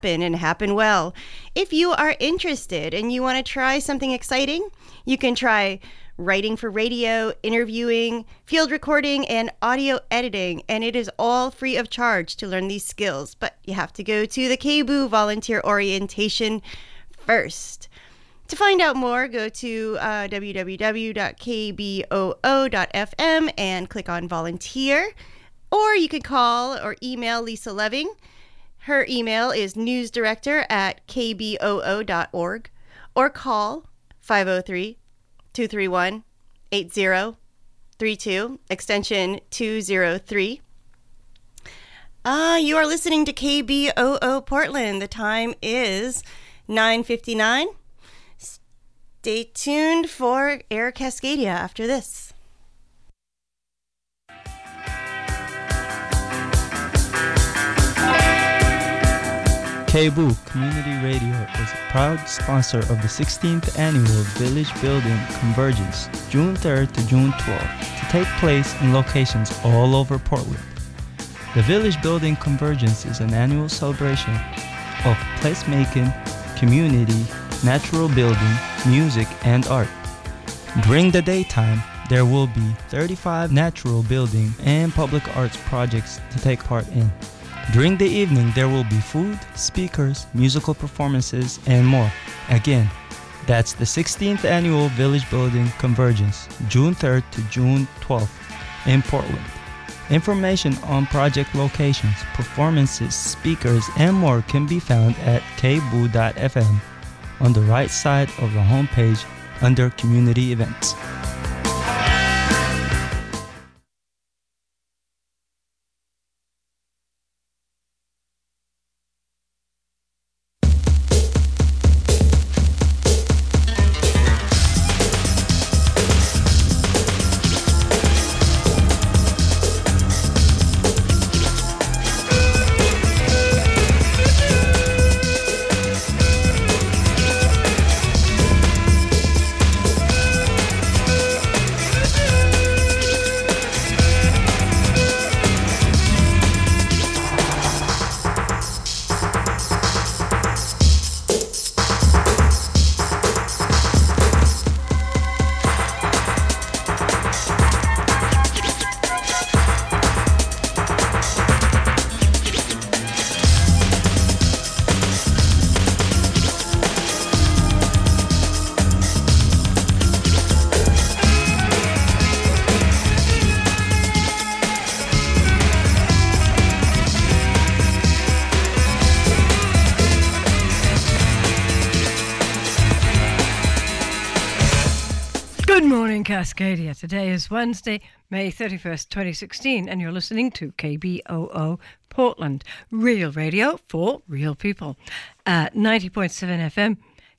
and happen well. If you are interested and you want to try something exciting, you can try writing for radio, interviewing, field recording, and audio editing, and it is all free of charge to learn these skills, but you have to go to the KBOO volunteer orientation first. To find out more, go to www.kboo.fm and click on volunteer, or you can call or email Lisa Loving. Her email is newsdirector@kboo.org, or call 503-231-8032, extension 203. You are listening to KBOO Portland. The time is 9:59. Stay tuned for Air Cascadia after this. KBOO Community Radio is a proud sponsor of the 16th Annual Village Building Convergence, June 3rd to June 12th, to take place in locations all over Portland. The Village Building Convergence is an annual celebration of placemaking, community, natural building, music, and art. During the daytime, there will be 35 natural building and public arts projects to take part in. During the evening, there will be food, speakers, musical performances, and more. Again, that's the 16th Annual Village Building Convergence, June 3rd to June 12th in Portland. Information on project locations, performances, speakers, and more can be found at kboo.fm on the right side of the homepage under Community Events. Cascadia. Today is Wednesday, May 31st, 2016, and you're listening to KBOO Portland, real radio for real people, at 90.7 FM,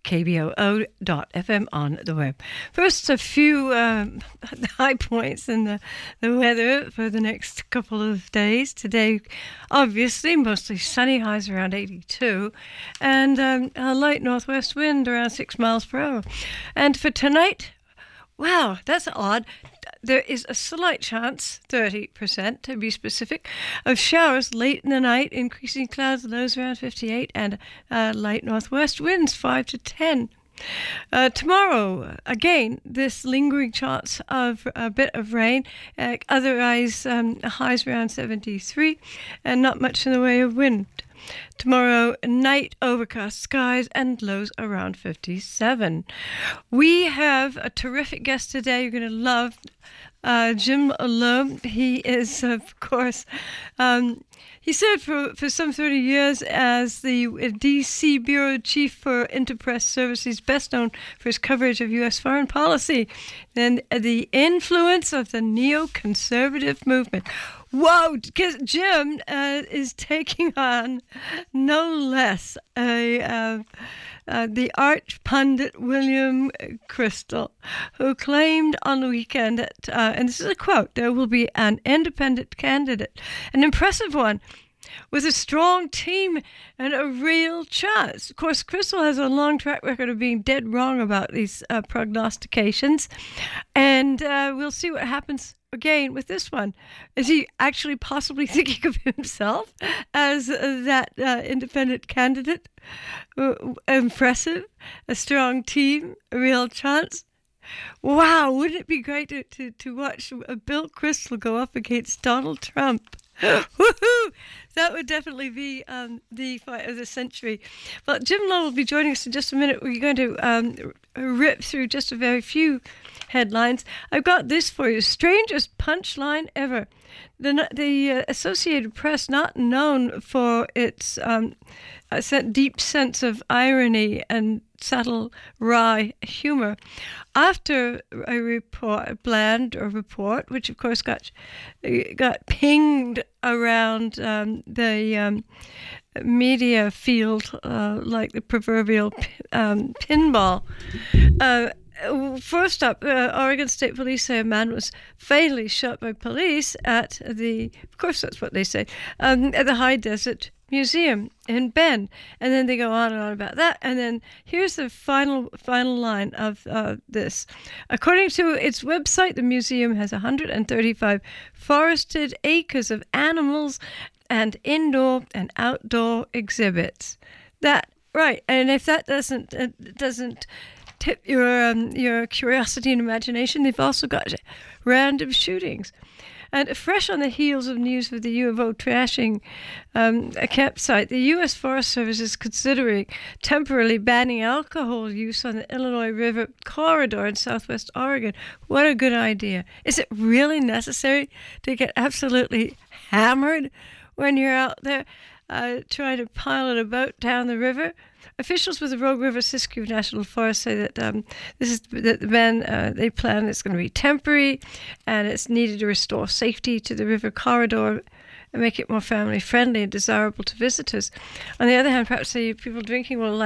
kboo.fm on the web. First, a few high points in the weather for the next couple of days. Today, obviously, mostly sunny, highs around 82, and a light northwest wind around 6 miles per hour. And for tonight, wow, that's odd. There is a slight chance, 30% to be specific, of showers late in the night, increasing clouds, lows around 58, and light northwest winds 5 to 10. Tomorrow, again, this lingering chance of a bit of rain, otherwise highs around 73, and not much in the way of wind. Tomorrow night, overcast skies and lows around 57. We have a terrific guest today. You're going to love Jim Loeb. He is, of course, he served for some 30 years as the D.C. Bureau Chief for Interpress Services, best known for his coverage of U.S. foreign policy and the influence of the neoconservative movement. Whoa, Jim is taking on no less the arch pundit William Kristol, who claimed on the weekend that, and this is a quote, there will be an independent candidate, an impressive one, with a strong team and a real chance. Of course, Kristol has a long track record of being dead wrong about these prognostications, and we'll see what happens again with this one. Is he actually possibly thinking of himself as that independent candidate? Impressive, a strong team, a real chance. Wow, wouldn't it be great to watch Bill Kristol go up against Donald Trump? Woohoo! That would definitely be the fight of the century. Well, Jim Lowe will be joining us in just a minute. We're going to rip through just a very few headlines. I've got this for you. Strangest punchline ever. The Associated Press, not known for its deep sense of irony and subtle wry humor, after a report, which of course got pinged around the media field like the proverbial pinball. First up, Oregon State Police say a man was fatally shot by police of course that's what they say, at the High Desert Museum in Bend. And then they go on and on about that. And then here's the final line of this. According to its website, the museum has 135 forested acres of animals and indoor and outdoor exhibits. That, right. And if that doesn't tip your curiosity and imagination, they've also got random shootings. And fresh on the heels of news of the U of O trashing a campsite, the U.S. Forest Service is considering temporarily banning alcohol use on the Illinois River corridor in southwest Oregon. What a good idea. Is it really necessary to get absolutely hammered when you're out there trying to pilot a boat down the river? Officials with the Rogue River Siskiyou National Forest say that this is the ban they plan is going to be temporary, and it's needed to restore safety to the river corridor and make it more family friendly and desirable to visitors. On the other hand, perhaps the people drinking will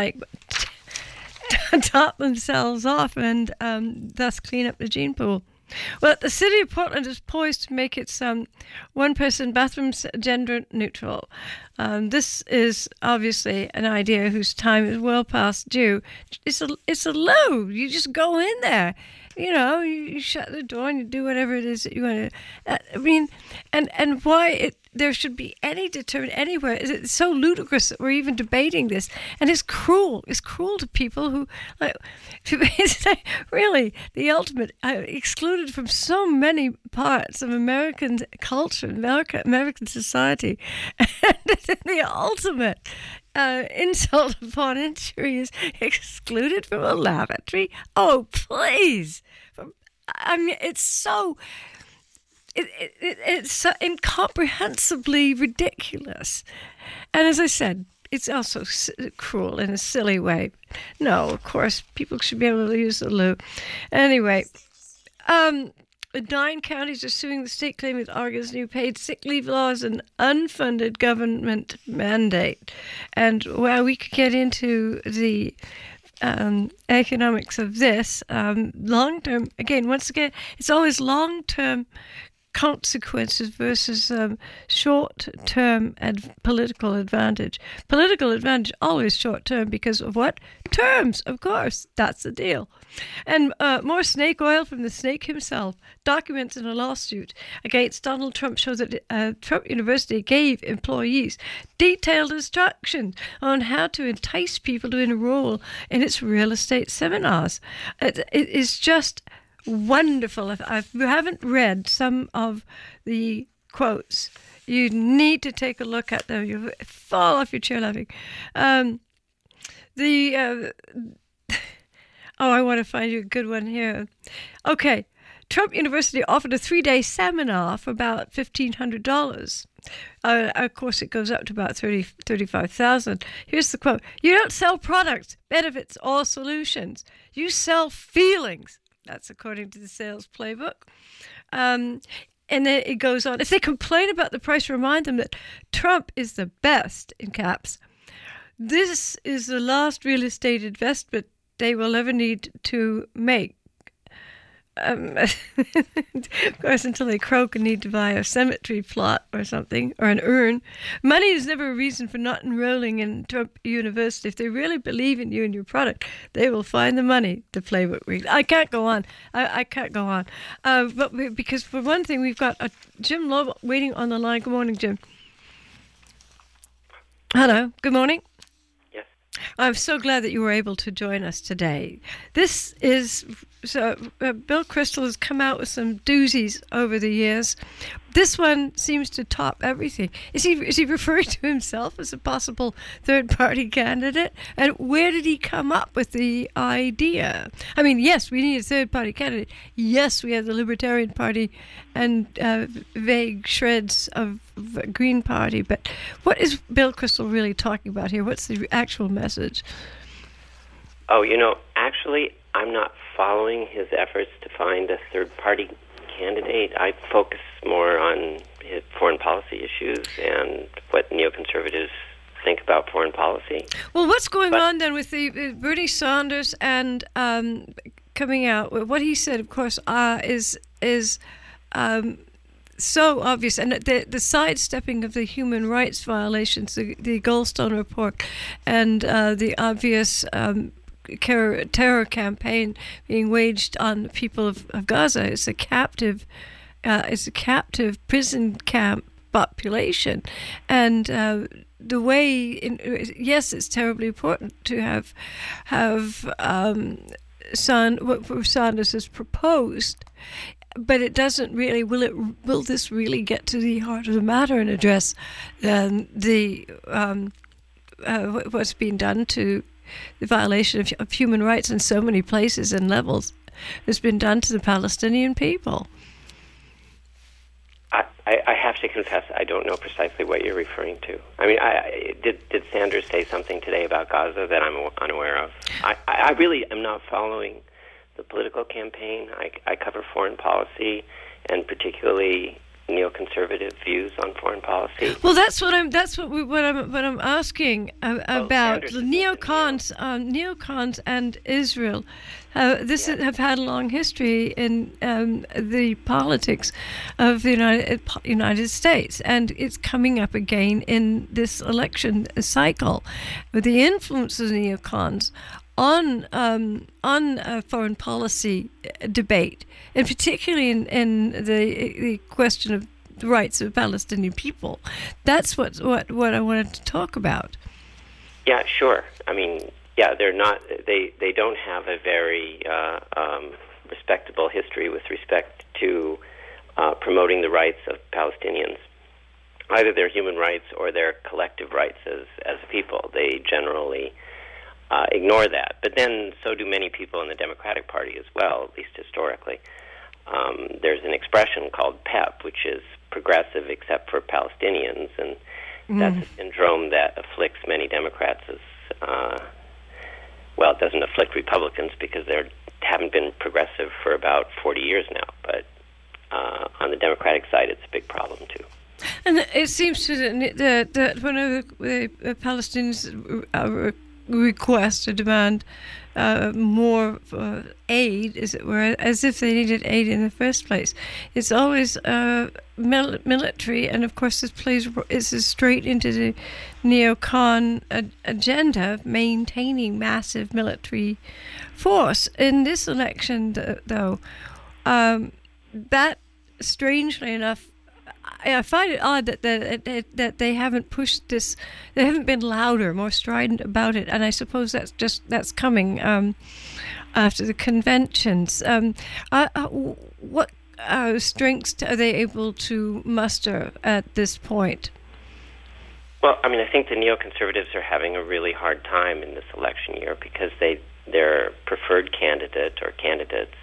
top themselves off and thus clean up the gene pool. Well, the city of Portland is poised to make its one-person bathrooms gender neutral. This is obviously an idea whose time is well past due. It's a loo. You just go in there. You shut the door and you do whatever it is that you want to. And why there should be any deterrent anywhere. It's so ludicrous that we're even debating this. And it's cruel. It's cruel to people who, it's really the ultimate, excluded from so many parts of American culture, American society. And the ultimate insult upon injury is excluded from a lavatory. Oh, please. It's so... It's so incomprehensibly ridiculous. And as I said, it's also cruel in a silly way. No, of course, people should be able to use the loo. Anyway, 9 counties are suing the state, claiming that Oregon's new paid sick leave law is an unfunded government mandate. And while we could get into the economics of this, long-term, once again, it's always long-term consequences versus short-term political advantage. Political advantage always short-term because of what? Terms, of course. That's the deal. And more snake oil from the snake himself. Documents in a lawsuit against Donald Trump show that Trump University gave employees detailed instructions on how to entice people to enroll in its real estate seminars. It is just wonderful. If you haven't read some of the quotes, you need to take a look at them. You fall off your chair laughing. I want to find you a good one here. Okay. Trump University offered a 3-day seminar for about $1,500. Of course, it goes up to about $35,000. Here's the quote. You don't sell products, benefits, or solutions. You sell feelings. That's according to the sales playbook. And then it goes on. If they complain about the price, remind them that Trump is the best, in caps. This is the last real estate investment they will ever need to make. of course, until they croak and need to buy a cemetery plot or something, or an urn. Money is never a reason for not enrolling in Trump University. If they really believe in you and your product, they will find the money to play with. I can't go on. I can't go on. Because for one thing, we've got Jim Lowe waiting on the line. Good morning, Jim. Hello. Good morning. I'm so glad that you were able to join us today. This is Bill Kristol has come out with some doozies over the years. This one seems to top everything. Is he referring to himself as a possible third-party candidate? And where did he come up with the idea? I mean, yes, we need a third-party candidate. Yes, we have the Libertarian Party and vague shreds of Green Party. But what is Bill Kristol really talking about here? What's the actual message? Oh, actually, I'm not following his efforts to find a third-party candidate. I focus more on his foreign policy issues and what neoconservatives think about foreign policy. Well, what's going on then with the Bernie Sanders and coming out? What he said, of course, is so obvious, and the sidestepping of the human rights violations, the Goldstone report, and the obvious terror campaign being waged on the people of Gaza. It's a captive prison camp population, and the way. Yes, it's terribly important to have what Sanders has proposed. But it doesn't really. Will this really get to the heart of the matter and address what's being done to the violation of human rights in so many places and levels has been done to the Palestinian people? I have to confess, I don't know precisely what you're referring to. I mean, did Sanders say something today about Gaza that I'm unaware of? I really am not following the political campaign. I cover foreign policy, and particularly neoconservative views on foreign policy. Well, that's what I'm asking about the neocons and Israel. Have had a long history in the politics of the United States, and it's coming up again in this election cycle with the influence of the neocons on foreign policy debate, and particularly in the question of the rights of the Palestinian people. That's what I wanted to talk about. Yeah, sure. I mean, yeah, they're not. They don't have a very respectable history with respect to promoting the rights of Palestinians, either their human rights or their collective rights as a people. They generally ignore that. But then so do many people in the Democratic Party as well, at least historically. There's an expression called PEP, which is progressive except for Palestinians, and that's a syndrome that afflicts many Democrats as well. It doesn't afflict Republicans because they haven't been progressive for about 40 years now, but on the Democratic side it's a big problem too. And it seems to that whenever the Palestinians request or demand more aid, as it were, as if they needed aid in the first place, it's always military, and of course this is straight into the neocon agenda, maintaining massive military force. In this election, though, that strangely enough, I find it odd that they haven't pushed this. They haven't been louder, more strident about it, and I suppose that's coming after the conventions. What strengths are they able to muster at this point? Well, I mean, I think the neoconservatives are having a really hard time in this election year because their preferred candidate or candidates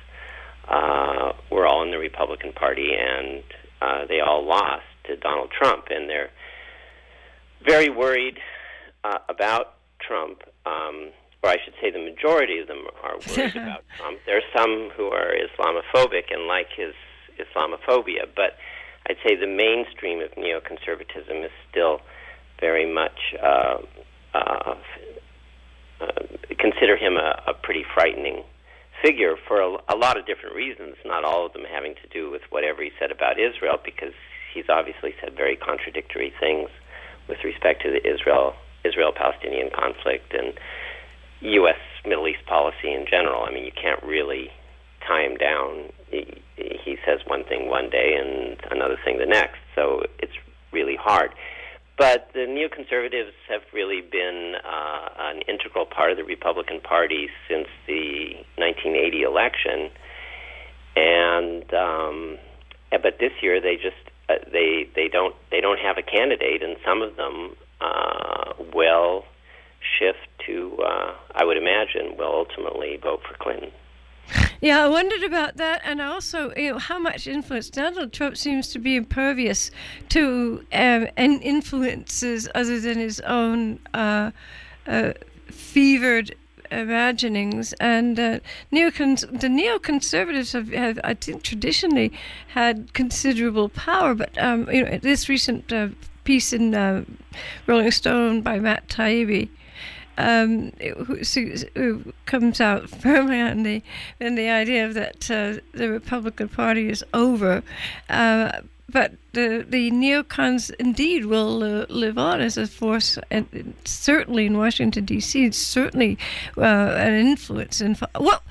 were all in the Republican Party, and they all lost to Donald Trump, and they're very worried about Trump, or I should say the majority of them are worried about Trump. There are some who are Islamophobic and like his Islamophobia, but I'd say the mainstream of neoconservatism is still very much consider him a pretty frightening figure for a lot of different reasons, not all of them having to do with whatever he said about Israel, because he's obviously said very contradictory things with respect to the Israel-Palestinian conflict and U.S. Middle East policy in general. I mean, you can't really tie him down. He says one thing one day and another thing the next, so it's really hard. But the neoconservatives have really been an integral part of the Republican Party since the 1980 election, and but this year they just they don't have a candidate, and some of them will shift to, I would imagine, will ultimately vote for Clinton. Yeah, I wondered about that, and also, how much influence Donald Trump seems to be impervious to and influences other than his own fevered imaginings. And the neoconservatives have, I think, traditionally had considerable power. But this recent piece in Rolling Stone by Matt Taibbi, who comes out firmly on the idea that the Republican Party is over, but the neocons indeed will live on as a force, and certainly in Washington D.C. It's certainly an influence. And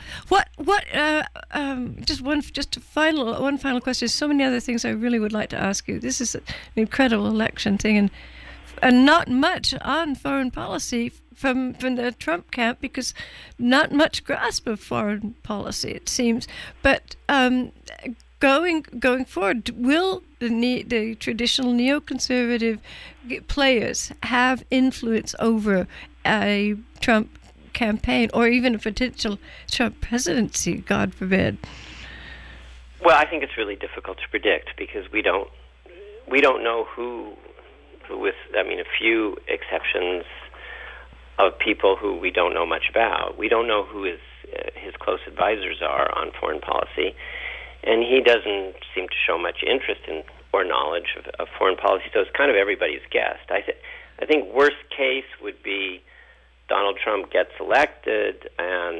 just one final question. There's so many other things I really would like to ask you. This is an incredible election thing, and not much on foreign policy from the Trump camp, because not much grasp of foreign policy, it seems. But going forward, will the traditional neoconservative players have influence over a Trump campaign, or even a potential Trump presidency, God forbid? Well, I think it's really difficult to predict, because we don't know who, with a few exceptions of people who we don't know much about. We don't know who his close advisors are on foreign policy, and he doesn't seem to show much interest in or knowledge of foreign policy, so it's kind of everybody's guess. I think worst case would be Donald Trump gets elected and